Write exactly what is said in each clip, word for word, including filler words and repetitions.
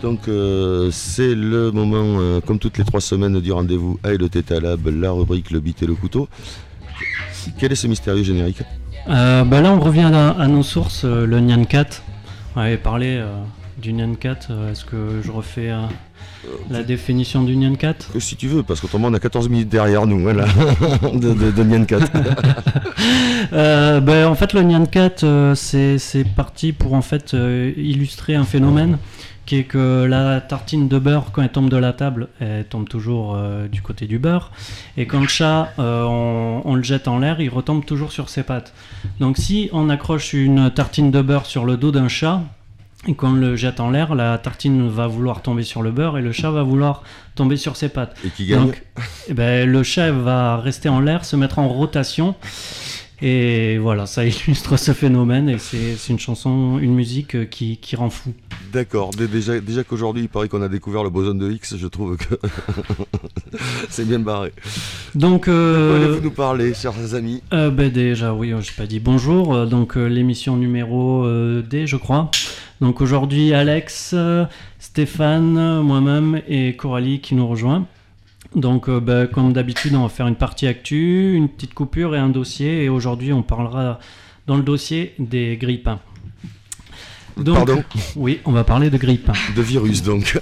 Donc euh, c'est le moment, euh, comme toutes les trois semaines du rendez-vous à le Theta Lab, la rubrique le beat et le couteau. Quel est ce mystérieux générique? euh, bah Là on revient à, à nos sources, euh, le Nyan Cat. On avait parlé euh, du Nyan Cat, euh, est-ce que je refais euh, la définition du Nyan Cat? Que si tu veux, parce qu'autrement on a quatorze minutes derrière nous, voilà, de, de, de Nyan Cat. euh, bah, en fait le Nyan Cat euh, c'est, c'est parti pour en fait euh, illustrer un phénomène qui est que la tartine de beurre, quand elle tombe de la table, elle tombe toujours euh, du côté du beurre. Et quand le chat, euh, on, on le jette en l'air, il retombe toujours sur ses pattes. Donc si on accroche une tartine de beurre sur le dos d'un chat, et qu'on le jette en l'air, la tartine va vouloir tomber sur le beurre et le chat va vouloir tomber sur ses pattes. Et qui gagne? Donc, eh ben, le chat va rester en l'air, se mettre en rotation. Et voilà, ça illustre ce phénomène et c'est, c'est une chanson, une musique qui, qui rend fou. D'accord, déjà, déjà qu'aujourd'hui il paraît qu'on a découvert le boson de Higgs, je trouve que c'est bien barré. Donc, euh, de quoi allez-vous nous parler, chers amis? euh, ben Déjà, oui, j'ai pas dit bonjour. Donc euh, l'émission numéro euh, D, je crois. Donc aujourd'hui, Alex, euh, Stéphane, moi-même et Coralie qui nous rejoint. Donc, euh, bah, comme d'habitude, on va faire une partie actu, une petite coupure et un dossier. Et aujourd'hui, on parlera dans le dossier des grippins. Donc, Pardon? Oui, on va parler de grippins. De virus, donc.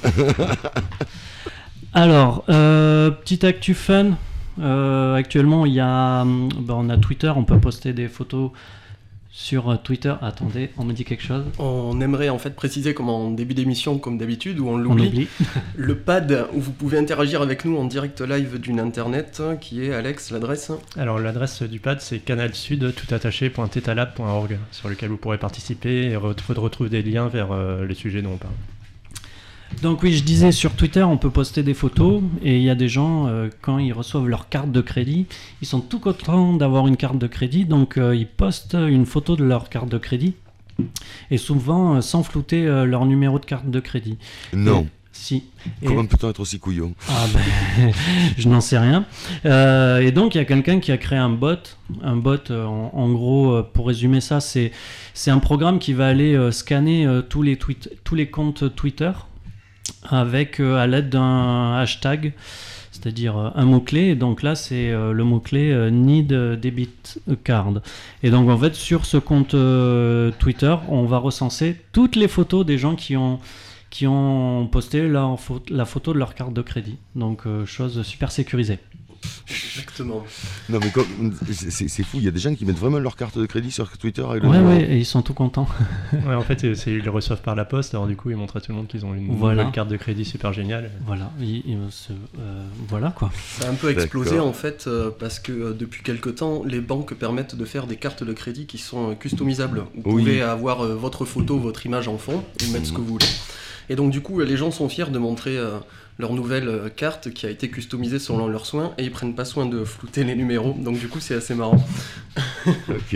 Alors, euh, petite actu fun. Euh, actuellement, il y a, bah, on a Twitter, on peut poster des photos sur Twitter. Attendez, on me dit quelque chose. On aimerait en fait préciser, comme en début d'émission, comme d'habitude, où on l'oublie, on oublie. le pad où vous pouvez interagir avec nous en direct live d'une internet, qui est, Alex, l'adresse? Alors l'adresse du pad c'est canalsud tout attaché point tetalab point org, sur lequel vous pourrez participer et re- retrouver des liens vers euh, les sujets dont on parle. Donc oui, je disais, sur Twitter, on peut poster des photos et il y a des gens, euh, quand ils reçoivent leur carte de crédit, ils sont tout contents d'avoir une carte de crédit, donc euh, ils postent une photo de leur carte de crédit et souvent euh, sans flouter euh, leur numéro de carte de crédit. Non. Et, si. Comment et... peut-on être aussi couillon? Ah ben, je n'en sais rien. Euh, et donc il y a quelqu'un qui a créé un bot. Un bot, euh, en, en gros, euh, pour résumer ça, c'est, c'est un programme qui va aller euh, scanner euh, tous les tweets, tous les comptes Twitter, avec euh, à l'aide d'un hashtag, c'est-à-dire euh, un mot-clé. Et donc là, c'est euh, le mot-clé euh, Need Debit Card. Et donc en fait, sur ce compte euh, Twitter, on va recenser toutes les photos des gens qui ont, qui ont posté leur pho- la photo de leur carte de crédit. Donc euh, chose super sécurisée. Exactement. Non mais comme, c'est, c'est fou, il y a des gens qui mettent vraiment leur carte de crédit sur Twitter avec le Ouais, numéro. ouais, et ils sont tout contents. Ouais, en fait c'est, ils le reçoivent par la poste, alors du coup ils montrent à tout le monde qu'ils ont une Voilà. nouvelle carte de crédit super géniale. Voilà, ils, ils se, euh, voilà quoi. Ça a un peu explosé D'accord. en fait, euh, parce que euh, depuis quelque temps, les banques permettent de faire des cartes de crédit qui sont euh, customisables. Vous Oui. pouvez avoir euh, votre photo, votre image en fond, et mettre ce que vous voulez. Et donc du coup, les gens sont fiers de montrer euh, leur nouvelle euh, carte qui a été customisée selon leurs soins, et ils prennent pas soin de flouter les numéros. Donc du coup, c'est assez marrant. Ok.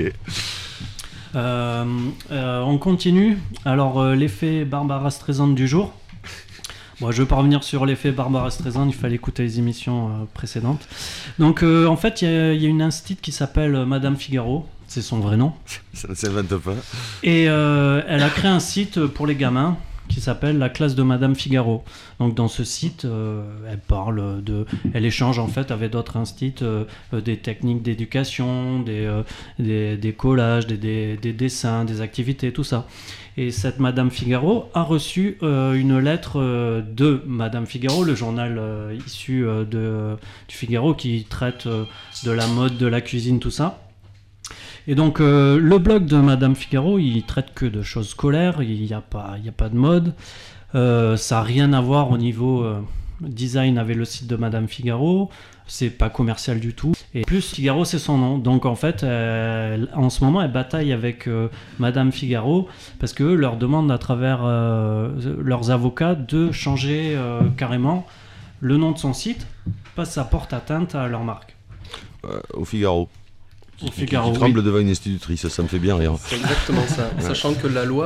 Euh, euh, on continue. Alors, euh, l'effet Barbara Streisand du jour. Bon, je ne vais pas revenir sur l'effet Barbara Streisand, il fallait écouter les émissions euh, précédentes. Donc, euh, en fait, il y, y a une instite qui s'appelle euh, Madame Figaro, c'est son vrai nom. Ça ne s'invente pas. Et euh, elle a créé un site pour les gamins qui s'appelle la classe de Madame Figaro. Donc dans ce site, euh, elle parle de, elle échange en fait avec d'autres instituts euh, des techniques d'éducation, des, euh, des, des collages, des, des, des dessins, des activités, tout ça. Et cette Madame Figaro a reçu euh, une lettre euh, de Madame Figaro, le journal euh, issu euh, de, du Figaro qui traite euh, de la mode, de la cuisine, tout ça. Et donc euh, le blog de Madame Figaro, il traite que de choses scolaires, il n'y a pas, il n'y a pas de mode, euh, ça n'a rien à voir au niveau euh, design avec le site de Madame Figaro, c'est pas commercial du tout. Et plus Figaro c'est son nom, donc en fait elle, en ce moment elle bataille avec euh, Madame Figaro parce que leur demande à travers euh, leurs avocats de changer euh, carrément le nom de son site parce que ça porte atteinte à leur marque. Euh, au Figaro. Qui, Au qui- Figaro, qui tremble oui. devant une institutrice, ça me fait bien rire. C'est exactement ça. Sachant que la loi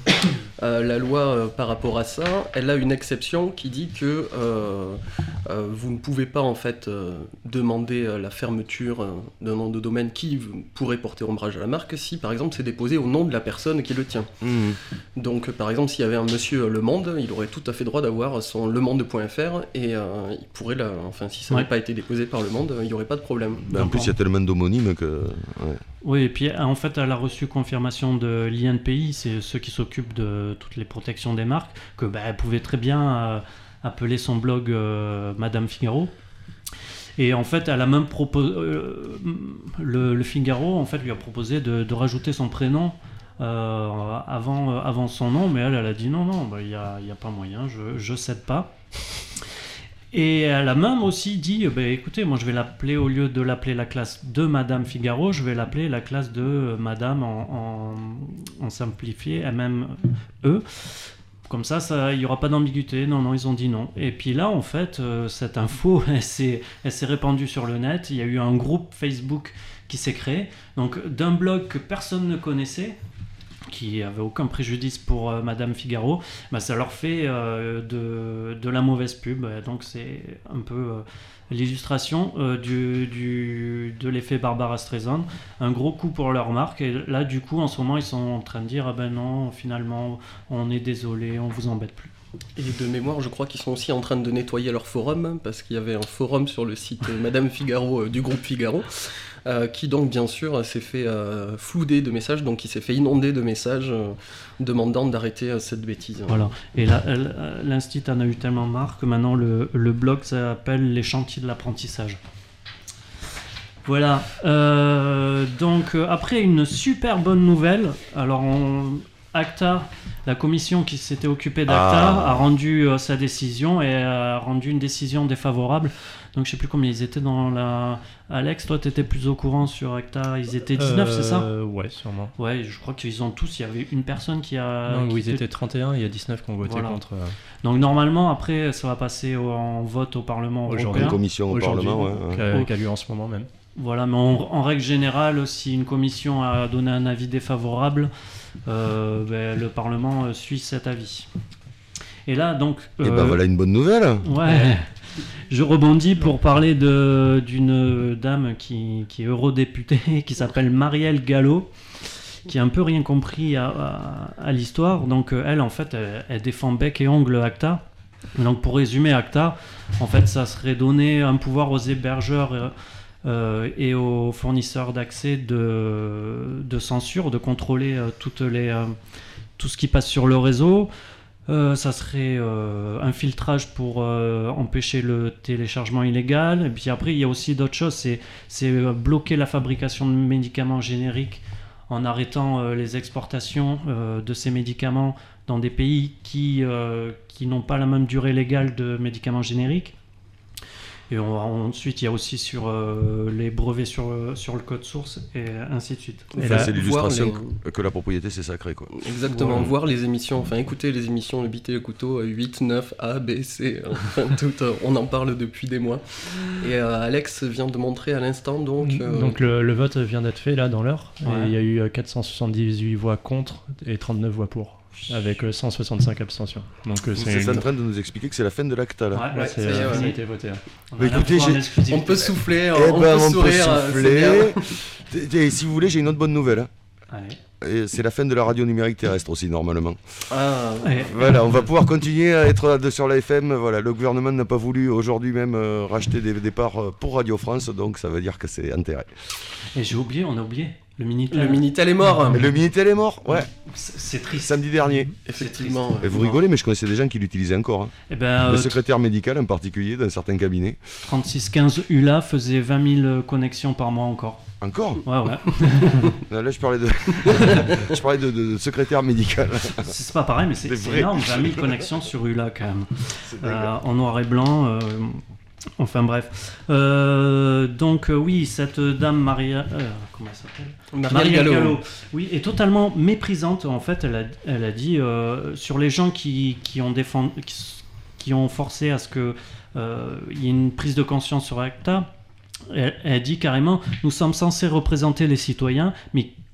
Euh, la loi euh, par rapport à ça, elle a une exception qui dit que euh, euh, vous ne pouvez pas en fait euh, demander euh, la fermeture euh, d'un nom de domaine qui v- pourrait porter ombrage à la marque si par exemple c'est déposé au nom de la personne qui le tient. Mmh. Donc euh, par exemple s'il y avait un monsieur Le Monde, il aurait tout à fait droit d'avoir son lemonde point f r et euh, il pourrait, la, enfin si ça Ouais. n'avait pas été déposé par Le Monde, il n'y aurait pas de problème. Ben, en plus, il y a tellement d'homonymes que. Ouais. Oui, et puis en fait, elle a reçu confirmation de l'I N P I, c'est ceux qui s'occupent de toutes les protections des marques, que bah, elle pouvait très bien euh, appeler son blog euh, Madame Figaro. Et en fait, elle a même proposé. Euh, le, le Figaro, en fait, lui a proposé de, de rajouter son prénom euh, avant, euh, avant son nom, mais elle, elle a dit non, non, il n'y a, y a pas moyen, je ne cède pas. Et elle a même aussi dit, bah, écoutez, moi je vais l'appeler, au lieu de l'appeler la classe de Madame Figaro, je vais l'appeler la classe de Madame en, en, en simplifié, M M E. Comme ça, ça, il n'y aura pas d'ambiguïté. Non, non, ils ont dit non. Et puis là, en fait, euh, cette info, elle s'est, elle s'est répandue sur le net. Il y a eu un groupe Facebook qui s'est créé. Donc, d'un blog que personne ne connaissait, qui avait aucun préjudice pour euh, Madame Figaro, bah, ça leur fait euh, de, de la mauvaise pub. Donc c'est un peu euh, l'illustration euh, du, du, de l'effet Barbara Streisand. Un gros coup pour leur marque. Et là, du coup, en ce moment, ils sont en train de dire ah ben non, finalement, on est désolé, on vous embête plus. Et de mémoire, je crois qu'ils sont aussi en train de nettoyer leur forum, parce qu'il y avait un forum sur le site euh, Madame Figaro euh, du groupe Figaro, euh, qui donc bien sûr s'est fait euh, flouder de messages, donc il s'est fait inonder de messages euh, demandant d'arrêter euh, cette bêtise. Voilà. Et là, elle- l'Institut en a eu tellement marre que maintenant le, le blog s'appelle Les Chantiers de l'apprentissage. Voilà. Euh, donc euh, après une super bonne nouvelle, alors on, ACTA, la commission qui s'était occupée d'ACTA, Ah. a rendu euh, sa décision et a rendu une décision défavorable. Donc je sais plus combien ils étaient dans la. Alex, toi tu étais plus au courant sur ACTA, ils étaient dix-neuf, c'est ça? Euh, Ouais, sûrement. Ouais, je crois qu'ils ont tous. Il y avait une personne qui a. non, qui oui, ils était- étaient trente et un, il y a dix-neuf qui ont voté Voilà. contre. euh, Donc normalement, après, ça va passer au- en vote au Parlement Aujourd'hui. Une européen. commission au aujourd'hui, Parlement, ouais, ouais. qui a- Oh. qui a lieu en ce moment même. Voilà, mais en, en règle générale, si une commission a donné un avis défavorable, euh, ben, le Parlement euh, suit cet avis. Et là, donc. Et euh, ben voilà une bonne nouvelle. Ouais. Je rebondis pour parler de, d'une dame qui, qui est eurodéputée, qui s'appelle Marielle Gallo, qui a un peu rien compris à, à- à l'histoire. Donc euh, elle, en fait, elle, elle défend bec et ongle ACTA. Donc pour résumer ACTA, en fait, ça serait donner un pouvoir aux hébergeurs euh, euh, et aux fournisseurs d'accès de, de censure, de contrôler euh, toutes les, euh, tout ce qui passe sur le réseau. Euh, ça serait euh, un filtrage pour euh, empêcher le téléchargement illégal. Et puis après, il y a aussi d'autres choses. C'est, c'est euh, bloquer la fabrication de médicaments génériques en arrêtant euh, les exportations euh, de ces médicaments dans des pays qui, euh, qui n'ont pas la même durée légale de médicaments génériques. Et on- ensuite, il y a aussi sur euh, les brevets sur, sur le code source et ainsi de suite. Et Enfin, là, c'est l'illustration voir que, que la propriété c'est sacré quoi. Exactement, Voilà. voir les émissions, enfin écouter les émissions Le Bit et le Couteau, euh, huit, neuf, A, B, C, euh, enfin tout, euh, on en parle depuis des mois. Et euh, Alex vient de montrer à l'instant donc... euh, Donc le, le vote vient d'être fait là dans l'heure. Ouais. Et il y a eu euh, quatre cent soixante-dix-huit voix contre et trente-neuf voix pour. Avec euh, cent soixante-cinq abstentions. Donc euh, c'est C'est une- en train de nous expliquer que c'est la fin de l'acta là. Ouais, Ouais, c'est, ça y est, euh, ouais. ça a été voté. hein. On a Bah, la écoutez, foi en j'ai- exclusivité. on peut souffler, Eh on ben, peut on sourire, peut euh, c'est bien. souffler. Et si vous voulez, j'ai une autre bonne nouvelle. hein. Allez. Et c'est la fin de la radio numérique terrestre aussi normalement. Ah, Ouais. Voilà, on va pouvoir continuer à être de- sur la F M. Voilà, le gouvernement n'a pas voulu aujourd'hui même euh, racheter des, des parts euh, pour Radio France, donc ça veut dire que c'est enterré. Et j'ai oublié, on a oublié le Minitel. le Minitel est mort. Et le Minitel est mort, ouais, C'est c'est triste. samedi dernier. Effectivement. Et vous rigolez, mais je connaissais des gens qui l'utilisaient encore. hein. Eh ben, Le euh, secrétaire médical en particulier dans certains cabinets. trente-six quinze U L A faisait vingt mille connexions par mois encore. Encore Ouais, ouais. Non, là je parlais de, je parlais de, de- de secrétaire médical. C'est c'est pas pareil, mais c'est C'est c'est vrai. énorme. vingt mille connexions sur U L A quand même. C'est Euh, dingue. en noir et blanc. euh, Enfin bref. Euh, donc euh, oui, cette dame Maria... euh, comment elle s'appelle Marielle Marielle Gallo. oui, est totalement méprisante. En fait, elle a, elle a dit euh, sur les gens qui, qui ont défendu, qui, s- qui ont forcé à ce que euh, il y ait une prise de conscience sur ACTA. Elle, elle dit carrément, nous sommes censés représenter les citoyens, mais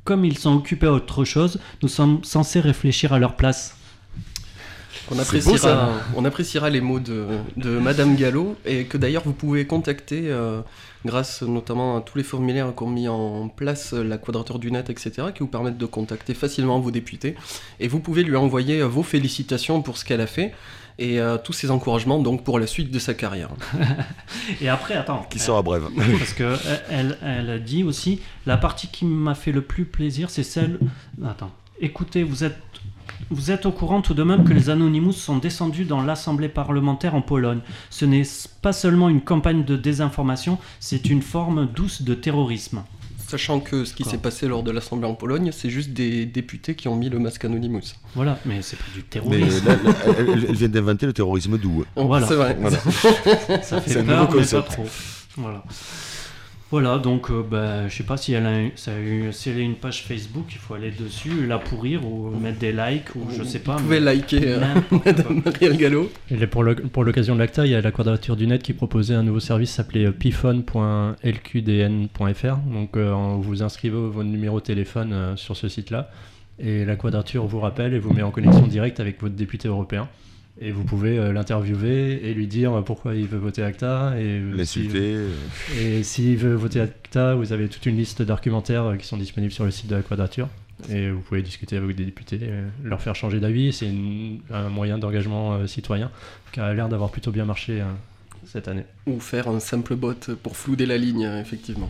comme ils sont occupés à autre chose, nous sommes censés réfléchir à leur place. On beau, appréciera, ça. on appréciera les mots de, de Madame Gallo, et que d'ailleurs vous pouvez contacter, euh, grâce notamment à tous les formulaires qu'ont mis en place la Quadrature du Net, et cetera, qui vous permettent de contacter facilement vos députés. Et vous pouvez lui envoyer euh, vos félicitations pour ce qu'elle a fait, et euh, tous ses encouragements donc pour la suite de sa carrière. Et après, attends. Qui sera brève. Parce que elle, elle dit aussi, la partie qui m'a fait le plus plaisir, c'est celle... Attends. Écoutez, vous êtes... Vous êtes au courant tout de même que les Anonymous sont descendus dans l'Assemblée parlementaire en Pologne. Ce n'est pas seulement une campagne de désinformation, c'est une forme douce de terrorisme. Sachant que ce qui Quoi s'est passé lors de l'Assemblée en Pologne, c'est juste des députés qui ont mis le masque Anonymous. Voilà, mais c'est pas du Mais terrorisme. là, là, elle, elle vient d'inventer le terrorisme doux. Oh, Voilà. C'est vrai. Voilà. Ça C'est fait un peur, nouveau mais concept. pas trop. Voilà. Voilà, donc euh, bah, je sais pas si elle, a, ça a eu, si elle a une page Facebook, il faut aller dessus, la pourrir ou mettre des likes ou je sais pas. Vous pouvez mais- liker euh, N'importe Madame quoi. Marielle Gallo. Et là, pour le- pour l'occasion de l'Acta, il y a la Quadrature du Net qui proposait un nouveau service s'appelait pifone point l q d n point f r. Donc euh, en- vous inscrivez vos numéros de téléphone euh, sur ce site-là et la Quadrature vous rappelle et vous met en connexion directe avec votre député européen. Et vous pouvez euh, l'interviewer et lui dire pourquoi il veut voter ACTA. Et euh, L'insulter. si- Et s'il veut voter ACTA, vous avez toute une liste d'argumentaires euh, qui sont disponibles sur le site de la Quadrature. Et vous pouvez discuter avec des députés, euh, leur faire changer d'avis. C'est une- un moyen d'engagement euh, citoyen qui a l'air d'avoir plutôt bien marché euh, cette année. Ou faire un simple bot pour flouder la ligne, euh, effectivement.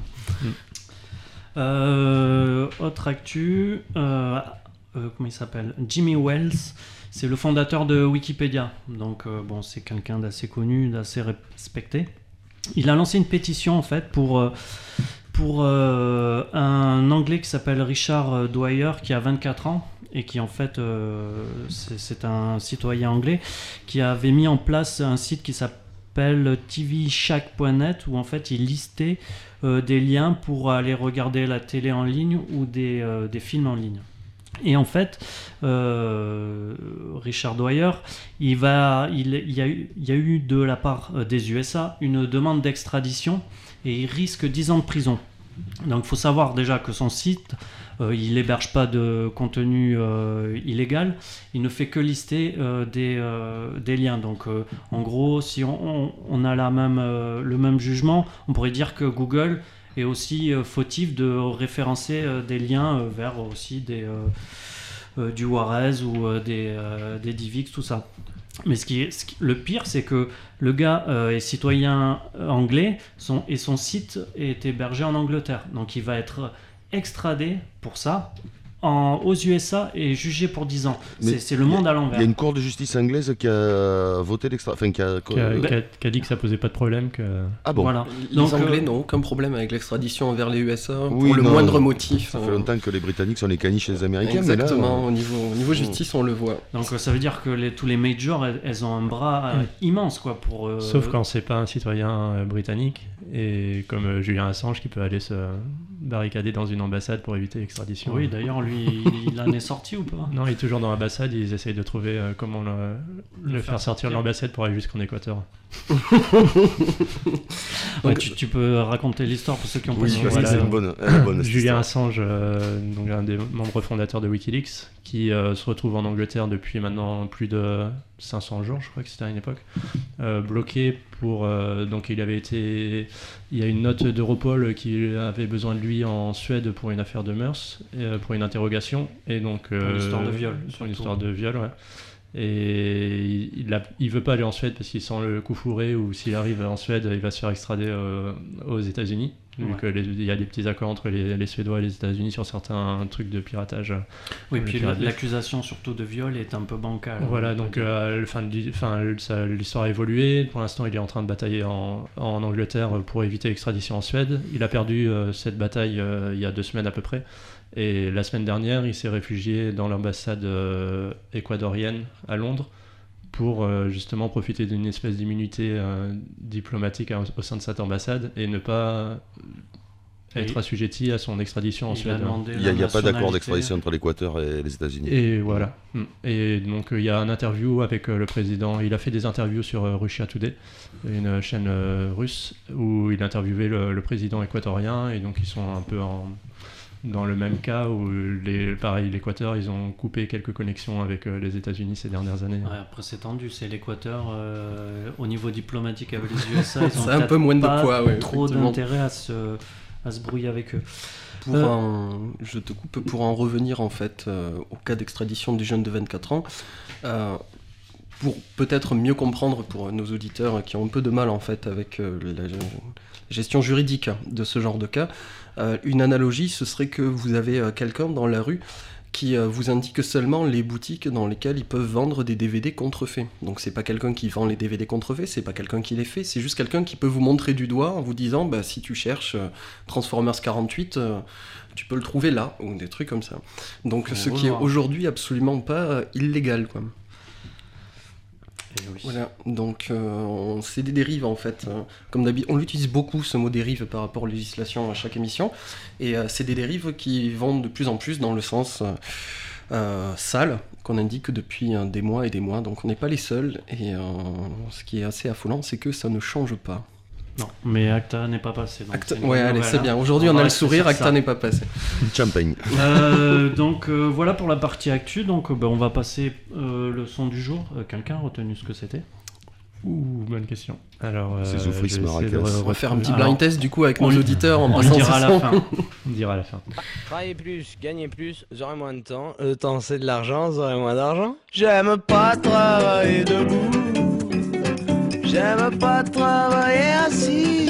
Euh, autre actu, euh, euh, comment il s'appelle ? Jimmy Wales, c'est le fondateur de Wikipédia. Donc euh, bon, c'est quelqu'un d'assez connu, d'assez respecté. Il a lancé une pétition en fait pour euh, pour euh, un Anglais qui s'appelle Richard Dwyer, qui a vingt-quatre ans et qui en fait euh, c'est, c'est un citoyen anglais qui avait mis en place un site qui s'appelle t v shack point net où en fait il listait euh, des liens pour aller regarder la télé en ligne ou des, euh, des films en ligne. Et en fait, euh, Richard Dwyer, il, va, il, il, y a eu, il y a eu de la part des U S A une demande d'extradition et il risque dix ans de prison. Donc il faut savoir déjà que son site, euh, il n'héberge pas de contenu euh, illégal, il ne fait que lister euh, des, euh, des liens. Donc euh, en gros, si on, on, on a la même, euh, le même jugement, on pourrait dire que Google est aussi euh, fautif de référencer euh, des liens euh, vers aussi des, euh, euh, du Juarez ou euh, des, euh, des Divix, tout ça. Mais ce qui est, ce qui- le pire, c'est que le gars euh, est citoyen anglais son, et son site est hébergé en Angleterre. Donc il va être extradé pour ça en, aux U S A et jugé pour dix ans. Mais C'est, c'est le monde à Il l'envers. y a une cour de justice anglaise qui a voté l'extra. Enfin, qui a. Qui a, qui a- qui a dit que ça posait pas de problème. Que... Ah bon. Voilà. Les Donc, Anglais euh, n'ont aucun problème avec l'extradition vers les U S A Oui, pour le non, moindre motif. Ça euh, fait longtemps que les Britanniques sont les caniches des Américains. Exactement, Mais là, au niveau, au niveau justice, on le voit. Donc euh, ça veut dire que les, tous les majors, elles, elles ont un bras euh, Mm. immense quoi pour. euh, Sauf quand c'est pas un citoyen euh, britannique, et comme euh, Julian Assange qui peut aller se barricader dans une ambassade pour éviter l'extradition. Oui, d'ailleurs, lui, il en est sorti ou pas ? Non, il est toujours dans l'ambassade, ils essayent de trouver euh, comment le, le, Le faire faire sortir de sortir. l'ambassade pour aller jusqu'en Équateur. Ouais, tu, tu peux raconter l'histoire pour ceux qui ont pas oui, suivi. parce que voilà. c'est une bonne, elle est bonne, cette Julien histoire. Assange, euh, donc un des membres fondateurs de Wikileaks, qui euh, se retrouve en Angleterre depuis maintenant plus de cinq cents jours, je crois que c'était à une époque, euh, bloqué pour... euh, donc il avait été... Il y a une note d'Europol qui avait besoin de lui en Suède pour une affaire de mœurs, euh, pour une interrogation, et donc... Pour une histoire de viol, Pour surtout. une histoire de viol, ouais. Et il, il, a- il veut pas aller en Suède parce qu'il sent le coup fourré, ou s'il arrive en Suède, il va se faire extrader euh, aux États-Unis. Vu Ouais. que les- il y a des petits accords entre les, les Suédois et les États-Unis sur certains trucs de piratage. Oui, Le puis pirate. l'accusation surtout de viol est un peu bancale. Voilà, donc euh, le- fin, du- fin, ça- l'histoire a évolué. Pour l'instant, il est en train de batailler en, en Angleterre pour éviter l'extradition en Suède. Il a perdu euh, cette bataille euh, il y a deux semaines à peu près. Et la semaine dernière, il s'est réfugié dans l'ambassade euh, équadorienne à Londres pour euh, justement profiter d'une espèce d'immunité euh, diplomatique à- au sein de cette ambassade et ne pas être Et- assujetti à son extradition en Il a Suède. demandé Il n'y a, la il y a pas d'accord nationalité. d'extradition entre l'Équateur et les États-Unis. Et voilà. Mm. Et donc euh, il y a un interview avec euh, le président. Il a fait des interviews sur euh, Russia Today, une euh, chaîne euh, russe, où il a interviewé le, le président équatorien. Et donc ils sont un peu en, dans le même cas où, les, pareil, l'Équateur, ils ont coupé quelques connexions avec euh, les États-Unis ces dernières années. Ouais, après, c'est tendu. C'est l'Équateur, euh, au niveau diplomatique avec les U S A, ils ont C'est un peu moins de pas poids, ouais, trop effectivement. d'intérêt à se, à se brouiller avec eux. Pour Euh. en, je te coupe pour en revenir en fait euh, au cas d'extradition du jeune de vingt-quatre ans. Euh, pour peut-être mieux comprendre pour nos auditeurs qui ont un peu de mal en fait avec euh, la, la gestion juridique de ce genre de cas, euh, une analogie ce serait que vous avez euh, quelqu'un dans la rue qui euh, vous indique seulement les boutiques dans lesquelles ils peuvent vendre des D V D contrefaits. Donc c'est pas quelqu'un qui vend les D V D contrefaits, c'est pas quelqu'un qui les fait, c'est juste quelqu'un qui peut vous montrer du doigt en vous disant bah, si tu cherches euh, Transformers quarante-huit, euh, tu peux le trouver là, ou des trucs comme ça. Donc On ce va qui est voir. aujourd'hui absolument pas euh, illégal, quoi. Et oui. Voilà, donc euh, on- c'est des dérives en fait. Euh, comme d'habitude, on l'utilise beaucoup ce mot dérive par rapport aux législations à chaque émission, et euh, c'est des dérives qui vont de plus en plus dans le sens euh, euh, sale qu'on indique depuis euh, des mois et des mois. Donc on n'est pas les seuls, et euh, ce qui est assez affolant, c'est que ça ne change pas. Non, mais ACTA n'est pas passé. donc Acta- c'est une Ouais, bonne allez, nouvelle, c'est hein. bien. Aujourd'hui, on, va a le rester sourire, sur Acta ça. n'est pas passé. Champagne. Euh, donc euh, voilà pour la partie actu. Donc euh, ben, on va passer euh, le son du jour. Euh, Quelqu'un a retenu ce que c'était? Ouh, bonne question. Alors, euh, C'est Zoufris je vais essayer de Maracas. re- On va faire un petit Alors, blind test du coup avec on nos le- auditeurs en On le passant dira à ce la son. fin. On dira à la fin. Travailler plus, gagner plus, j'aurai moins de temps. Le temps c'est de l'argent, j'aurai moins d'argent. J'aime pas travailler debout. J'aime pas travailler assis.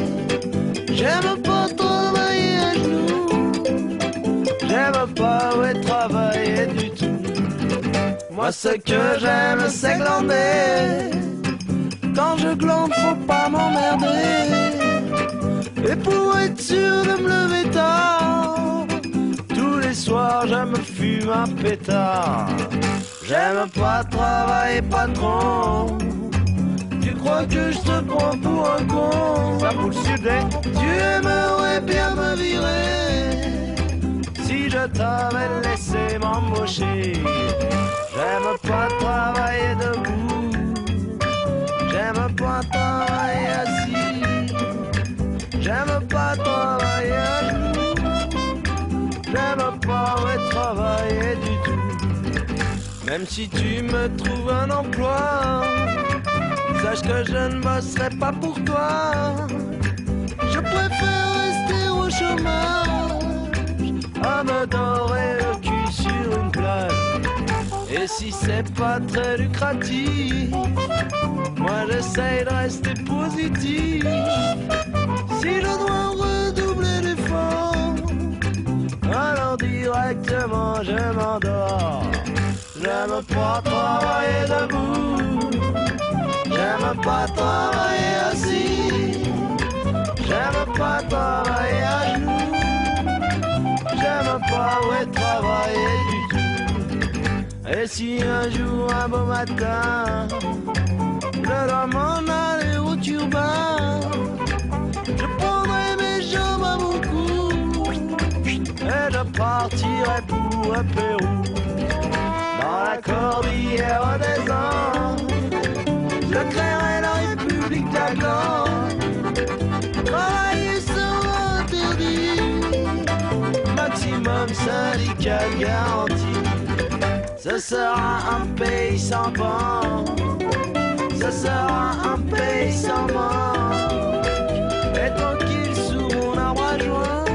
J'aime pas travailler à genoux. J'aime pas ouais, travailler du tout. Moi ce que j'aime c'est glander. Quand je glande faut pas m'emmerder. Et pour être sûr de me lever tard, tous les soirs je me fume un pétard. J'aime pas travailler patron. Tu crois que je te prends pour un con? Ça fout le sudé. Tu aimerais bien me virer si je t'avais laissé m'embaucher. J'aime pas travailler debout. J'aime pas travailler assis. J'aime pas travailler à genoux. J'aime pas ouais, travailler du tout. Même si tu me trouves un emploi, sache que je ne bosserai pas pour toi. Je préfère rester au chômage à me dorer le cul sur une plage. Et si c'est pas très lucratif, moi j'essaye de rester positif. Si je dois redoubler d'efforts, alors directement je m'endors. J'aime pas travailler debout. J'aime pas travailler assis. J'aime pas travailler à genoux. J'aime pas ouais, travailler du tout. Et si un jour, un beau matin, je dois m'en aller au turbin, je prendrai mes jambes à mon cou et je partirai pour un Pérou. Dans la cordillère des Andes, je créerai la République d'Aglan. Travailler sera interdit, maximum syndical garanti. Ce sera un pays sans banque, ce sera un pays sans manque. Et tranquille sous mon arbre à joie,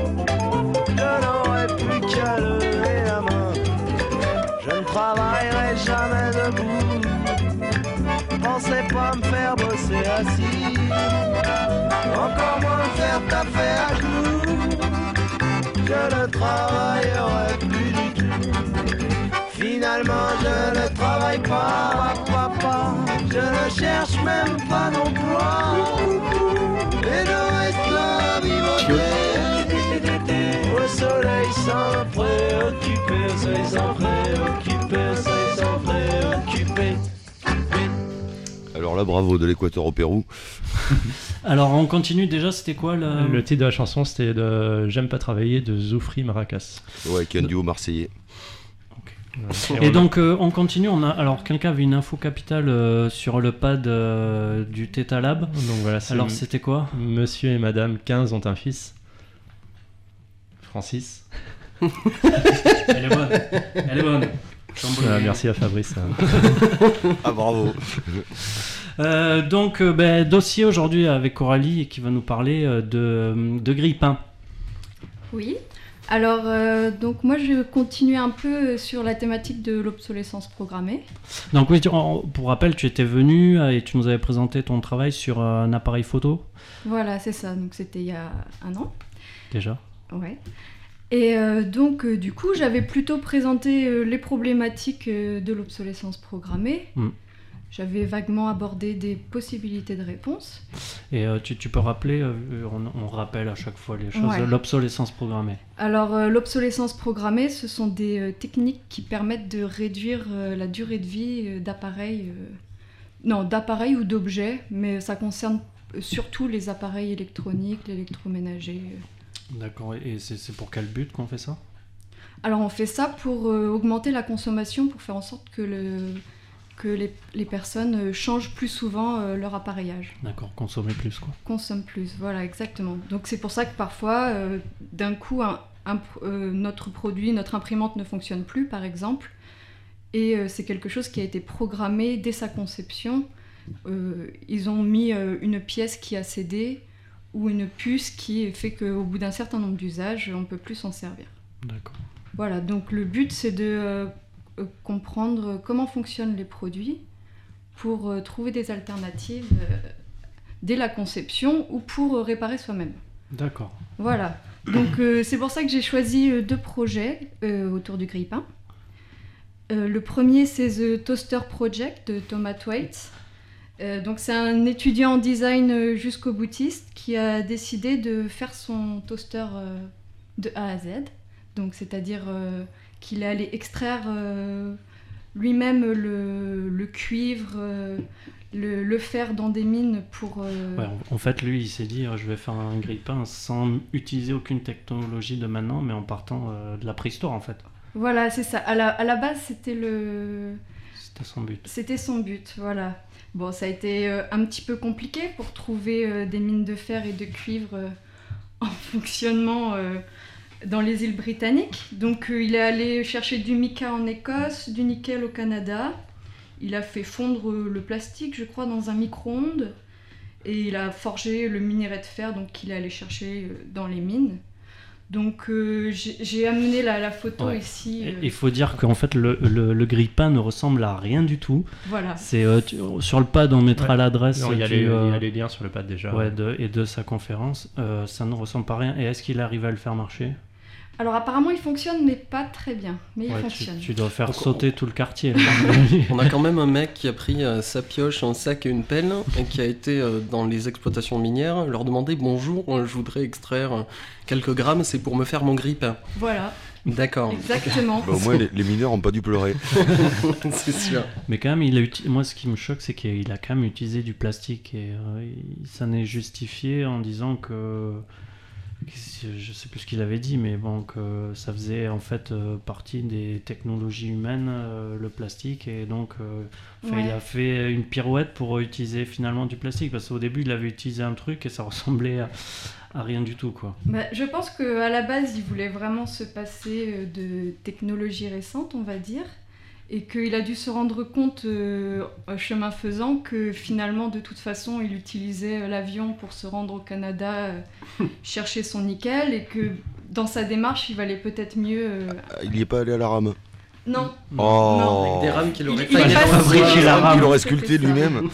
je n'aurai plus qu'à lever la main. Je ne travaillerai jamais debout, pensez pas me faire bosser assis, encore moins me faire taper à genoux. Je ne travaillerai plus du tout. Finalement je ne travaille pas, papa. Je ne cherche même pas d'emploi. Et je reste à vivoter au soleil sans me préoccuper, au soleil sans préoccuper, au soleil sans préoccuper. Alors là, bravo, de l'Équateur au Pérou. Alors on continue déjà, c'était quoi le... Le titre de la chanson, c'était de J'aime pas travailler de Zoufris Maracas. Ouais, qui est un duo marseillais. Voilà. Et on a- donc euh, on continue, on a... alors quelqu'un avait une info capitale euh, sur le pad euh, du Theta Lab. donc voilà, c'est Alors c'était quoi? Monsieur et Madame quinze ont un fils. Francis. Elle est bonne. Elle est bonne. Euh, merci à Fabrice. Ah bravo. Euh, donc, euh, ben, dossier aujourd'hui avec Coralie qui va nous parler euh, de, de grille-pain. Oui. Alors, euh, donc moi, je continue un peu sur la thématique de l'obsolescence programmée. Donc oui, tu- en- pour rappel, tu étais venu euh, et tu nous avais présenté ton travail sur euh, un appareil photo, Voilà, c'est ça. Donc, c'était il y a un an. déjà. Ouais. Et euh, donc, euh, du coup, j'avais plutôt présenté euh, les problématiques euh, de l'obsolescence programmée. Mm. J'avais vaguement abordé des possibilités de réponse. Et euh, tu, tu peux rappeler, euh, on, on rappelle à chaque fois les choses, Ouais. l'obsolescence programmée. Alors, euh, l'obsolescence programmée, ce sont des euh, techniques qui permettent de réduire euh, la durée de vie euh, d'appareils, euh, non, d'appareils ou d'objets, mais ça concerne euh, surtout les appareils électroniques, l'électroménager. euh. D'accord, et c'est c'est pour quel but qu'on fait ça? Alors, on fait ça pour euh, augmenter la consommation, pour faire en sorte que, le, que les, les personnes euh, changent plus souvent euh, leur appareillage, D'accord, consommer plus quoi. consomment plus. Voilà, exactement. Donc, c'est pour ça que parfois, euh, d'un coup, un, un pro- euh, notre produit, notre imprimante ne fonctionne plus, par exemple. Et euh, c'est quelque chose qui a été programmé dès sa conception. Euh, ils ont mis euh, une pièce qui a cédé ou une puce qui fait qu'au bout d'un certain nombre d'usages, on ne peut plus s'en servir. D'accord. Voilà, donc le but c'est de euh, euh, comprendre comment fonctionnent les produits pour euh, trouver des alternatives euh, dès la conception ou pour euh, réparer soi-même. D'accord. Voilà, donc euh, c'est pour ça que j'ai choisi euh, deux projets euh, autour du grille-pain. Euh, le premier, c'est The Toaster Project de Thomas Thwaites. Euh, donc c'est un étudiant en design euh, jusqu'au boutiste qui a décidé de faire son toaster euh, de A à Z. Donc c'est-à-dire euh, qu'il est allé extraire euh, lui-même le, le cuivre, euh, le, le fer dans des mines pour... euh, Ouais, en, en fait, lui, il s'est dit, euh, je vais faire un grille-pain sans utiliser aucune technologie de maintenant, mais en partant euh, de la préhistoire, en fait. Voilà, c'est ça. À la, à la base, c'était le... C'était son but. C'était son but, voilà. Bon, ça a été euh, un petit peu compliqué pour trouver euh, des mines de fer et de cuivre euh, en fonctionnement euh, dans les îles britanniques. Donc euh, il est allé chercher du mica en Écosse, du nickel au Canada. Il a fait fondre euh, le plastique, je crois, dans un micro-ondes. Et il a forgé le minerai de fer, donc qu'il est allé chercher euh, dans les mines. Donc euh, j'ai j'ai amené la, la photo Ouais. ici. Et euh, il faut dire qu'en fait, le, le, le grille-pain ne ressemble à rien du tout. Voilà. C'est euh, tu- sur le pad, on mettra Ouais. l'adresse Non, il y a du, les- il y euh, a les liens sur le pad déjà. ouais, de, et de sa conférence. Euh, ça ne ressemble pas à rien. Et est-ce qu'il arrive à le faire marcher? Alors apparemment il fonctionne, mais pas très bien. Mais il Ouais, tu, fonctionne. tu dois faire Donc, sauter tout le quartier. là. On a quand même un mec qui a pris euh, sa pioche, un sac et une pelle et qui a été euh, dans les exploitations minières leur demander bonjour, euh, je voudrais extraire euh, quelques grammes, c'est pour me faire mon grille-pain. Voilà, D'accord. exactement. Bah, au moins les, les mineurs n'ont pas dû pleurer. C'est sûr. Mais quand même, il a uti- moi, ce qui me choque, c'est qu'il a quand même utilisé du plastique et euh, il s'en est justifié en disant que, que- je sais plus ce qu'il avait dit, mais bon, que ça faisait en fait euh, partie des technologies humaines, euh, le plastique, et donc euh, enfin, il Ouais. a fait une pirouette pour utiliser finalement du plastique, parce qu'au début, il avait utilisé un truc et ça ressemblait à, à rien du tout, quoi. Bah, je pense qu'à la base, il voulait vraiment se passer euh, de technologies récentes, on va dire, et qu'il a dû se rendre compte, euh, chemin faisant, que finalement, de toute façon, il utilisait euh, l'avion pour se rendre au Canada, euh, chercher son nickel, et que dans sa démarche, il valait peut-être mieux... euh, Il n'y est pas allé à la rame. Non, Oh. Des rames qu'il aurait Il- il fallu est pas fabriquer si- la rame. Il l'aurait C'était sculpté ça. lui-même.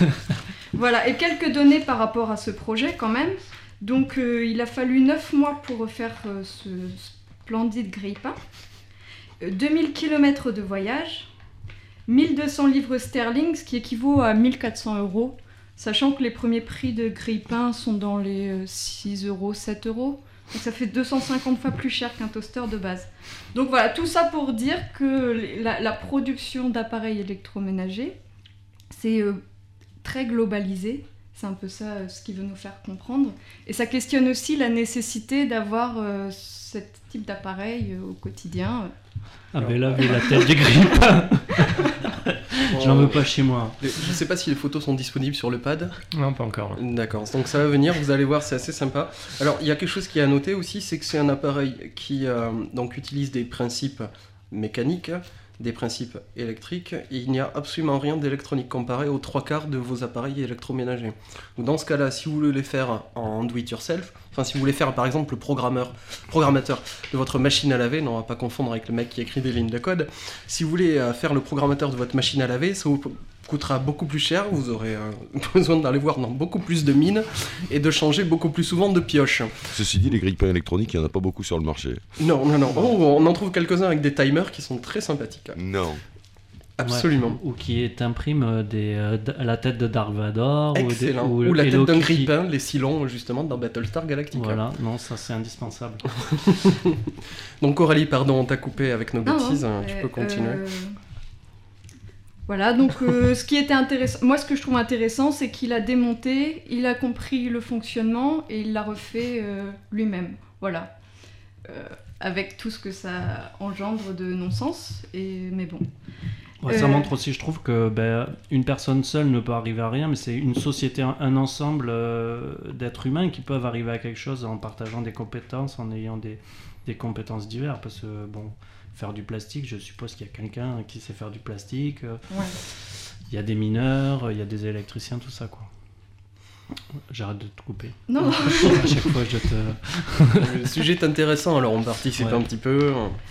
Voilà, et quelques données par rapport à ce projet quand même. Donc euh, il a fallu neuf mois pour refaire euh, ce splendide grille-pain. Euh, deux mille kilomètres de voyage, mille deux cents livres sterling, ce qui équivaut à mille quatre cents euros, sachant que les premiers prix de grille-pain sont dans les euh, six euros, sept euros. Donc ça fait deux cent cinquante fois plus cher qu'un toaster de base. Donc voilà, tout ça pour dire que les- la, la production d'appareils électroménagers, c'est euh, très globalisé. C'est un peu ça euh, ce qui veut nous faire comprendre. Et ça questionne aussi la nécessité d'avoir euh, ce type d'appareil euh, au quotidien. Ah ben là, vu la tête du grille-pain. J'en veux pas chez moi. Je sais pas si les photos sont disponibles sur le pad. Non, pas encore. D'accord, donc ça va venir, vous allez voir, c'est assez sympa. Alors, il y a quelque chose qui est à noter aussi, c'est que c'est un appareil qui euh, donc, utilise des principes mécaniques, des principes électriques, et il n'y a absolument rien d'électronique comparé aux trois quarts de vos appareils électroménagers. Donc dans ce cas-là, si vous voulez les faire en do-it-yourself, enfin si vous voulez faire par exemple le programmeur, programmateur de votre machine à laver, non on va pas confondre avec le mec qui écrit des lignes de code, si vous voulez euh, faire le programmateur de votre machine à laver, ça vous coûtera beaucoup plus cher, vous aurez euh, besoin d'aller voir dans beaucoup plus de mines et de changer beaucoup plus souvent de pioche. Ceci dit, les grille-pains électroniques, il n'y en a pas beaucoup sur le marché. Non, non, non. Oh, on en trouve quelques-uns avec des timers qui sont très sympathiques. Non. Absolument. Ouais, ou qui t'imprime des, euh, la tête de Dark Vador. Excellent. Ou, des, ou, ou la tête d'un Kitty. grille-pain, les silons justement dans Battlestar Galactica. Voilà, non, ça c'est indispensable. Donc Coralie, pardon, on t'a coupé avec nos Non, bêtises, non, tu euh, peux continuer. euh, Voilà, donc euh, ce qui était intéressant, moi ce que je trouve intéressant, c'est qu'il a démonté, il a compris le fonctionnement et il l'a refait euh, lui-même. Voilà. Euh, avec tout ce que ça engendre de non-sens, et... mais bon. Ouais, ça Euh, montre aussi, je trouve, que ben, une personne seule ne peut arriver à rien, mais c'est une société, un, un ensemble euh, d'êtres humains qui peuvent arriver à quelque chose en partageant des compétences, en ayant des, des compétences diverses. Parce que, bon, faire du plastique, je suppose qu'il y a quelqu'un qui sait faire du plastique. euh, Ouais. Il y a des mineurs, il y a des électriciens, tout ça, quoi. J'arrête de te couper. Non, À chaque fois, je te... Le sujet est intéressant, alors on participe Ouais. un petit peu.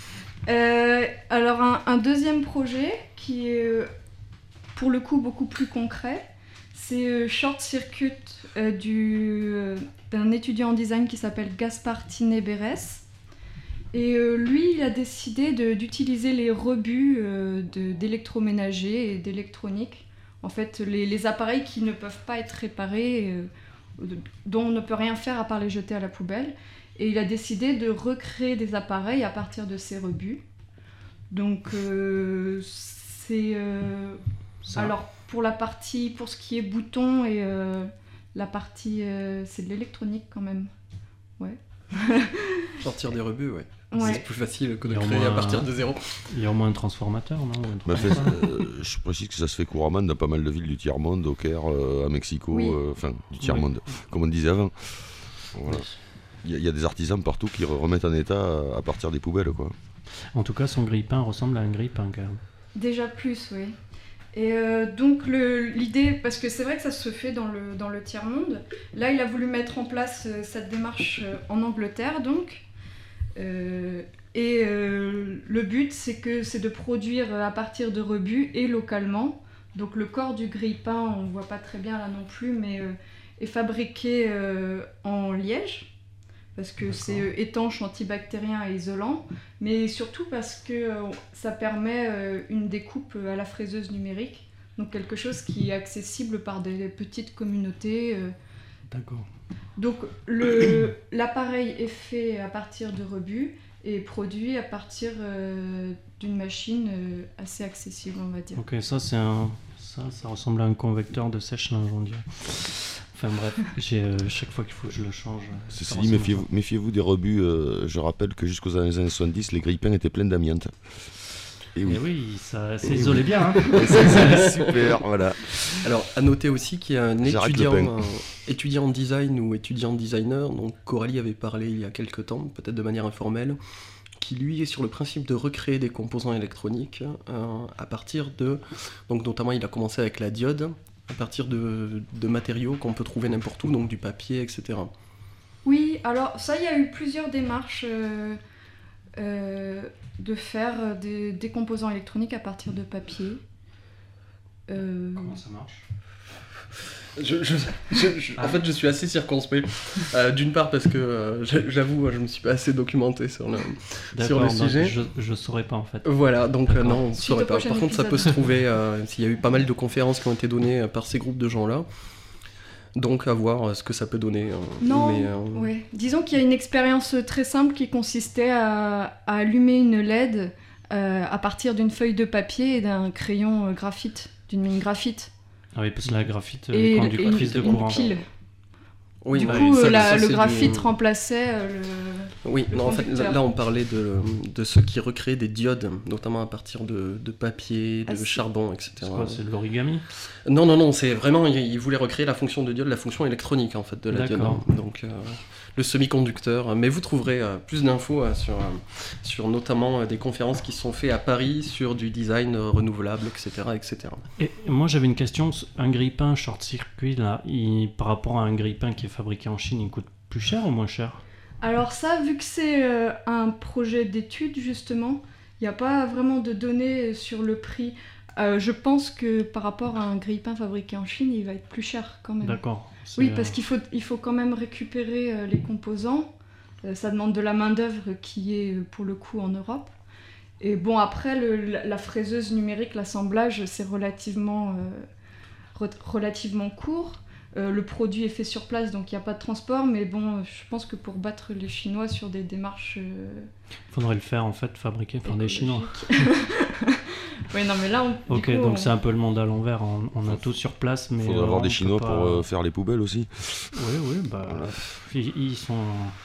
Euh, alors un, un deuxième projet qui est euh, pour le coup beaucoup plus concret, c'est euh, Short Circuit euh, du, euh, d'un étudiant en design qui s'appelle Gaspard Tiné-Berès. Et euh, lui, il a décidé de- d'utiliser les rebuts euh, de- d'électroménager et d'électronique. En fait, les, les appareils qui ne peuvent pas être réparés, euh, de- dont on ne peut rien faire à part les jeter à la poubelle. Et il a décidé de recréer des appareils à partir de ces rebuts. Donc, euh, c'est... euh, Ça. alors, pour la partie, pour ce qui est boutons et euh, la partie... euh, c'est de l'électronique quand même. Ouais. Sortir des rebuts, ouais. Ouais. C'est plus facile que de Et au créer moins- à partir de zéro. Il y a au moins un transformateur, non? Un truc Bah, comme fait, ça. euh, je précise que ça se fait couramment dans pas mal de villes du tiers-monde, au Caire, euh, à Mexico, Oui. euh, enfin du tiers-monde, comme on disait avant. Voilà. Il y, a- il y a des artisans partout qui re- remettent en état à, à partir des poubelles, quoi. En tout cas, son grille-pain ressemble à un grille-pain, quand même. Déjà plus, oui. Et euh, donc le- l'idée, parce que c'est vrai que ça se fait dans le, dans le tiers-monde, là il a voulu mettre en place euh, cette démarche euh, en Angleterre donc. Euh, et euh, le but c'est que c'est de produire à partir de rebuts et localement. Donc le corps du grille-pain, on ne voit pas très bien là non plus, mais euh, est fabriqué euh, en liège. Parce que D'accord. c'est euh, étanche, antibactérien et isolant, mais surtout parce que euh, ça permet euh, une découpe euh, à la fraiseuse numérique, donc quelque chose qui est accessible par des petites communautés. euh. D'accord. Donc le- l'appareil est fait à partir de rebuts et produit à partir euh, d'une machine euh, assez accessible, on va dire. Ok, ça, c'est un... Ça, ça ressemble à un convecteur de sèche-linge, on dirait. Enfin bref, j'ai, euh, chaque fois qu'il faut que je le change. euh, ça Ceci dit, ressemble à méfiez-vous, méfiez-vous des rebuts. euh, je rappelle que jusqu'aux années soixante-dix, les grille-pains étaient pleins d'amiante. Et ça. oui. Et oui, ça Et s'isolait oui. bien. Hein. C'est- c'est super, voilà. Alors, à noter aussi qu'il y a un J'arrête étudiant, le pain. euh, étudiant en design ou étudiant designer, donc Coralie avait parlé il y a quelques temps, peut-être de manière informelle, qui lui est sur le principe de recréer des composants électroniques euh, à partir de... Donc notamment il a commencé avec la diode, à partir de, de matériaux qu'on peut trouver n'importe où, donc du papier, et cetera. Oui, alors ça, il y a eu plusieurs démarches euh, euh, de faire des, des composants électroniques à partir de papier. Euh, Comment ça marche? Je, je- je- je- en fait, je suis assez circonspect. Euh, D'une part parce que, euh, je- j'avoue, je me suis pas assez documenté sur le... D'accord, le donc sujet. Je, je saurais pas en fait. Voilà, donc euh, D'accord. non, on ne Suite saurait au pas. prochain Par contre, ça peut se épisode. trouver, euh, s'il y a eu pas mal de conférences qui ont été données euh, par ces groupes de gens-là. Donc, à voir euh, ce que ça peut donner. euh, Non, mais, euh, ouais. Disons qu'il y a une expérience très simple qui consistait à, à allumer une L E D euh, à partir d'une feuille de papier et d'un crayon euh, graphite, d'une mine graphite. Ah oui, parce que la graphite euh, Et, conductrice et de une courant. pile. Oui, du bah, coup, ça, euh, la- ça, le c'est graphite du- remplaçait euh, le. Oui, le non, en fait, conducteur. là, là, on parlait de, de ceux qui recréaient des diodes, notamment à partir de, de papier, de Ah, c'est- charbon, et C'est cetera. quoi, c'est de l'origami? Non, non, non, c'est vraiment, ils il voulaient recréer la fonction de diode, la fonction électronique en fait de la diode. D'accord. Donc, euh, le semi-conducteur. Mais vous trouverez euh, plus d'infos euh, sur, euh, sur notamment euh, des conférences qui sont faites à Paris sur du design euh, renouvelable, et cetera, et cetera. Et moi j'avais une question, un grille-pain short-circuit là, il- par rapport à un grille-pain qui est fabriqué en Chine, il coûte plus cher ou moins cher? Alors ça, vu que c'est euh, un projet d'étude justement, il n'y a pas vraiment de données sur le prix. Euh, je pense que par rapport à un grille-pain fabriqué en Chine, il va être plus cher quand même. D'accord. C'est, Oui, euh, parce qu'il faut, il faut quand même récupérer euh, les composants. Euh, ça demande de la main-d'œuvre qui est euh, pour le coup en Europe. Et bon, après, le- la, la fraiseuse numérique, l'assemblage, c'est relativement, euh, re- relativement court. Euh, le produit est fait sur place, donc il n'y a pas de transport. Mais bon, je pense que pour battre les Chinois sur des démarches. Euh, faudrait le faire en fait, fabriquer par des Chinois. écologiques. Oui, non, mais là, on, du Ok, coup, donc on- c'est un peu le monde à l'envers, on, on a tout sur place, mais... Il faudrait euh, avoir on des peut Chinois pas- pour euh, faire les poubelles aussi. Oui, oui, bah... Ils, ils sont...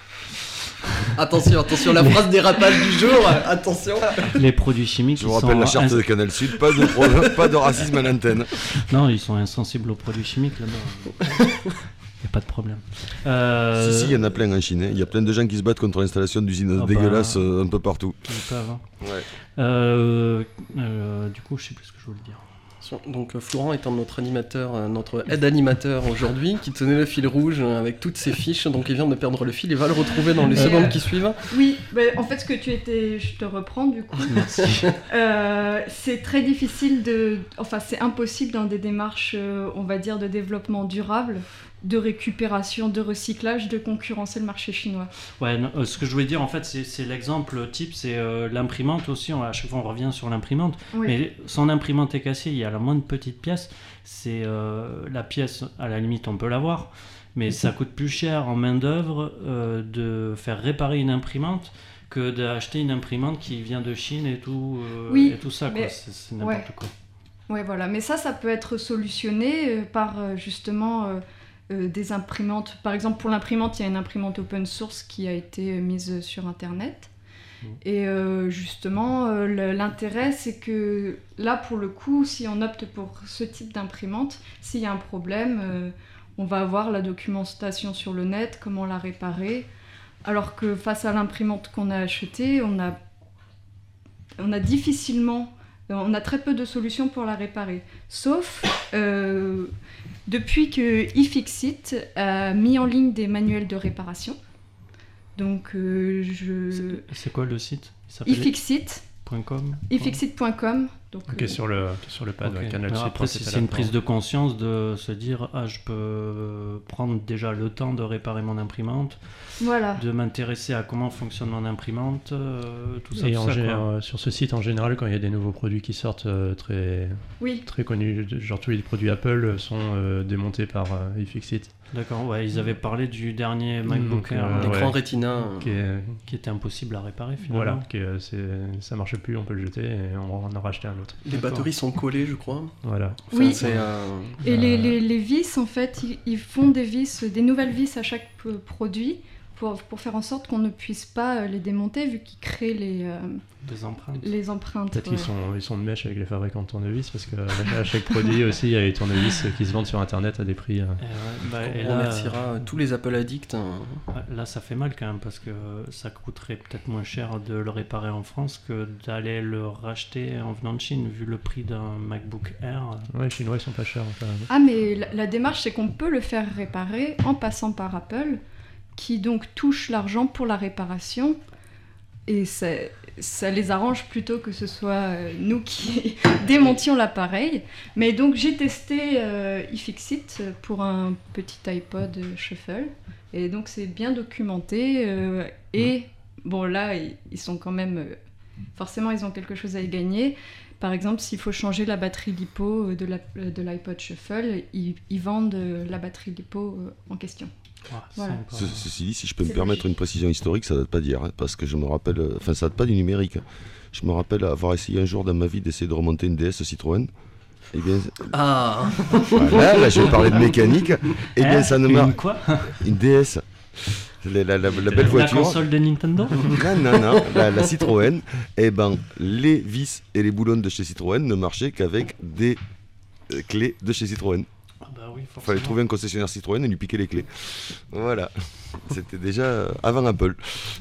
Attention, attention, la phrase dérapage du jour, attention. Les produits chimiques, Je ils vous rappelle sont... la charte ins- de Canal Sud, pas de, pro- pas de racisme à l'antenne. Non, ils sont insensibles aux produits chimiques là-bas. Il n'y a pas de problème. Euh... Si, si, il y en a plein en Chine. hein. Il y a plein de gens qui se battent contre l'installation d'usines Ah bah, dégueulasses euh, un peu partout. Ils peuvent, hein. Ouais. Euh, euh, du coup, je sais plus ce que je voulais dire. Donc euh, Florent étant notre animateur, euh, notre aide-animateur aujourd'hui, qui tenait le fil rouge euh, avec toutes ses fiches, donc il vient de perdre le fil, il va le retrouver dans les Et, secondes euh, qui suivent. Oui, bah, en fait, ce que tu étais. Je te reprends du coup. Merci. Euh, c'est très difficile de. Enfin, c'est impossible dans des démarches, euh, on va dire, de développement durable, de récupération, de recyclage, de concurrencer le marché chinois. Ouais, non, euh, ce que je voulais dire en fait, c'est, c'est l'exemple type, c'est euh, l'imprimante aussi. On, à chaque fois, on revient sur l'imprimante. Oui. Mais son imprimante est cassée, il y a la moindre petite pièce. C'est euh, la pièce, à la limite, on peut l'avoir. Mais ça coûte plus cher en main-d'œuvre euh, de faire réparer une imprimante que d'acheter une imprimante qui vient de Chine et tout, euh, Oui, et tout ça. Quoi. mais- C'est, c'est n'importe ouais. quoi. Ouais, voilà. Mais ça, ça peut être solutionné euh, par euh, justement euh, euh, des imprimantes. Par exemple, pour l'imprimante, il y a une imprimante open source qui a été euh, mise sur Internet. Mmh. Et euh, justement, euh, le- l'intérêt, c'est que là, pour le coup, si on opte pour ce type d'imprimante, s'il y a un problème, euh, on va avoir la documentation sur le net, comment la réparer. Alors que face à l'imprimante qu'on a achetée, on a, on a difficilement, on a très peu de solutions pour la réparer. Sauf euh, depuis que iFixit a mis en ligne des manuels de réparation. Donc, euh, je... C'est, c'est quoi le site? Il s'appelle iFixit, point com ifixit point com. Donc, Ok, euh, sur le, sur le pad, Ok. ouais, Canal Alors Sud, après, c'était c'est, là c'est une pour- prise de conscience de se dire ah, je peux prendre déjà le temps de réparer mon imprimante, voilà. de m'intéresser à comment fonctionne mon imprimante, euh, tout ça. Et tout en ça, gé- quoi. euh, sur ce site, en général, quand il y a des nouveaux produits qui sortent euh, très, Oui, très connus, genre tous les produits Apple sont euh, démontés par euh, iFixit, D'accord, ouais, ils avaient parlé du dernier MacBook Donc, Air euh, euh, L'écran ouais. Retina. euh, qui, est, qui était impossible à réparer finalement. voilà, qui est- c'est, ça marche plus, on peut le jeter et on en a racheté un autre. Les D'accord. batteries sont collées, je crois. Voilà. Enfin, Oui. c'est, euh, et Euh, les, les, les vis, en fait, ils, ils font des vis, des nouvelles vis à chaque p- produit pour, pour faire en sorte qu'on ne puisse pas euh, les démonter vu qu'ils créent les, euh, Des empreintes. les empreintes. Peut-être ouais. qu'ils sont, ils sont de mèche avec les fabricants de tournevis parce qu'à chaque produit aussi, il y a les tournevis qui se vendent sur internet à des prix. euh, Et, ouais, bah, et on là, remerciera euh, tous les Apple addicts. hein. ouais, là, ça fait mal quand même parce que ça coûterait peut-être moins cher de le réparer en France que d'aller le racheter en venant de Chine, vu le prix d'un MacBook Air. Ouais, les Chinois ils sont pas chers quand même. Ah, mais la, la démarche, c'est qu'on peut le faire réparer en passant par Apple, qui donc touche l'argent pour la réparation. Et ça, ça les arrange plutôt que ce soit euh, nous qui démontions l'appareil. Mais donc j'ai testé euh, iFixit pour un petit iPod Shuffle. Et donc c'est bien documenté. euh, et bon là, ils, ils sont quand même... euh, forcément, ils ont quelque chose à y gagner. Par exemple, s'il faut changer la batterie LiPo de, la, de l'iPod Shuffle, ils, ils vendent euh, la batterie LiPo euh, en question. Ah, Voilà. sympa. Ce- ceci dit, si je peux me C'est permettre logique. une précision historique, ça date pas d'hier, hein, parce que je me rappelle, euh, enfin ça date pas du numérique. hein. Je me rappelle avoir essayé un jour dans ma vie d'essayer de remonter une D S Citroën. Eh bien, Ah voilà, là je vais parler de mécanique. Eh bien, Hein, ça ne une marche. quoi? Une D S. La, la- la- la belle La voiture. console de Nintendo? Non, non, non, la, la Citroën. Eh ben, les vis et les boulons de chez Citroën ne marchaient qu'avec des euh, clés de chez Citroën. Ah bah oui, Il forcément. fallait trouver un concessionnaire Citroën et lui piquer les clés. Voilà. C'était déjà euh, avant Apple.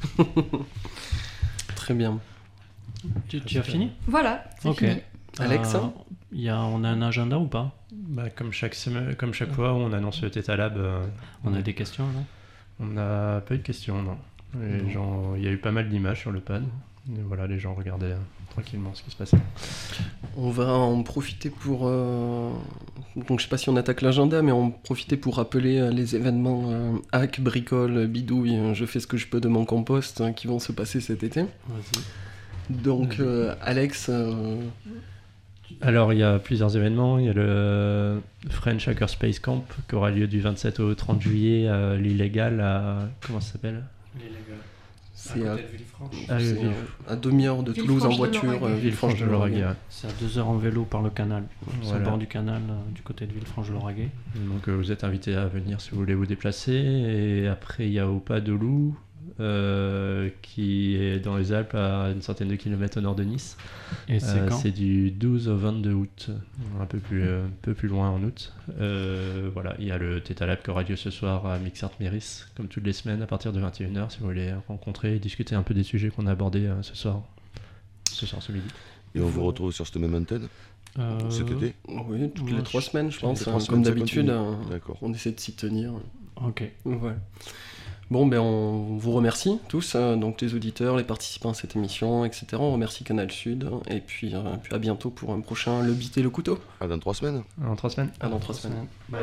Très bien. Tu, tu as fini? Voilà, c'est Ok. fini. Alex Euh, y a, on a un agenda ou pas? Bah, comme, chaque semaine, comme chaque fois, on annonce le Theta Lab. euh, On a des questions là? On n'a pas eu de questions, non. Les Non. gens- Il y a eu pas mal d'images sur le pad. Et voilà, les gens regardaient euh, tranquillement ce qui se passait. On va en profiter pour... euh, Donc je sais pas si on attaque l'agenda, mais on profiter pour rappeler euh, les événements euh, hack, bricole, bidouille, euh, je fais ce que je peux de mon compost hein, qui vont se passer cet été. Vas-y. Donc euh, Alex, euh, Alors, il y a plusieurs événements. Il y a le French Hackerspace Camp qui aura lieu du vingt-sept au trente juillet à l'Illégal à... Comment ça s'appelle? c'est à, Ah, oui, c'est, Ville- euh, à demi-heure de Toulouse en Villefranche de voiture. Lauragais. euh, Villefranche de Lauragais. ouais. C'est à deux heures en vélo par le canal. C'est Voilà. au bord du canal, euh, du côté de Villefranche-de-Lauragais. Donc, euh, vous êtes invités à venir si vous voulez vous déplacer. Et après, il y a Au Pas de Loup euh, qui est dans les Alpes à une centaine de kilomètres au nord de Nice. Et c'est Euh, quand? c'est du douze au vingt-deux août, un peu plus, euh, un peu plus loin en août. Euh, voilà, il y a le Theta Lab qui aura lieu ce soir à Mixart Méris, comme toutes les semaines à partir de vingt et une heures, si vous voulez rencontrer et discuter un peu des sujets qu'on a abordés euh, ce soir, ce soir, ce midi. Et on vous retrouve sur cette même antenne Euh, cet été. Oui, toutes Ouais, les trois je- semaines, je toutes les pense. trois hein, semaines, comme ça d'habitude, continue. hein, D'accord. on essaie de s'y tenir. Ok. Voilà. Bon, ben on vous remercie tous, euh, donc les auditeurs, les participants à cette émission, et cetera. On remercie Canal Sud, hein, et puis, euh, puis à bientôt pour un prochain Le Bit et le Couteau. Ah, dans trois semaines. En trois semaines. À dans trois semaines. Bye.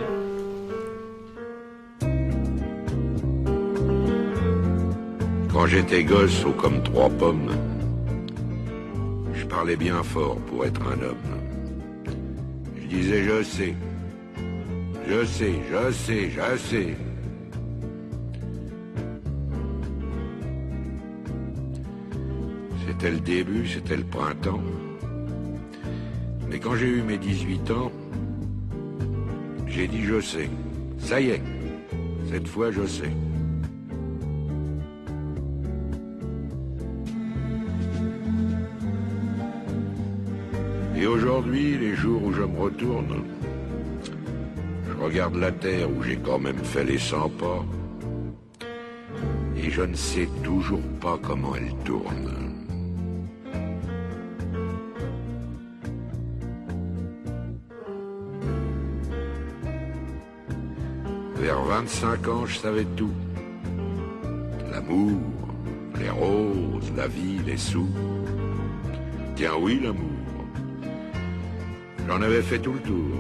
Quand j'étais gosse, haut comme trois pommes, je parlais bien fort pour être un homme. Je disais je sais, je sais, je sais, je sais. C'était le début, c'était le printemps. Mais quand j'ai eu mes dix-huit ans, j'ai dit je sais. Ça y est, cette fois je sais. Et aujourd'hui, les jours où je me retourne, je regarde la terre où j'ai quand même fait les cent pas, et je ne sais toujours pas comment elle tourne. Vers vingt-cinq ans, je savais tout. L'amour, les roses, la vie, les sous. Tiens oui, l'amour. J'en avais fait tout le tour.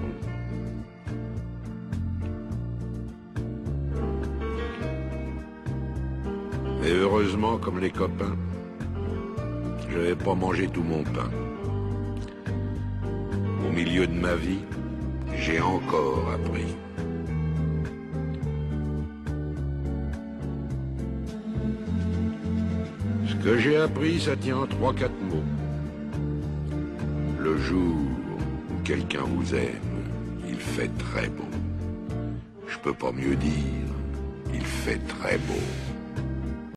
Et heureusement, comme les copains, je n'avais pas mangé tout mon pain. Au milieu de ma vie, j'ai encore appris. Ce que j'ai appris, ça tient en trois, quatre mots. Le jour où quelqu'un vous aime, il fait très beau. Je peux pas mieux dire, il fait très beau.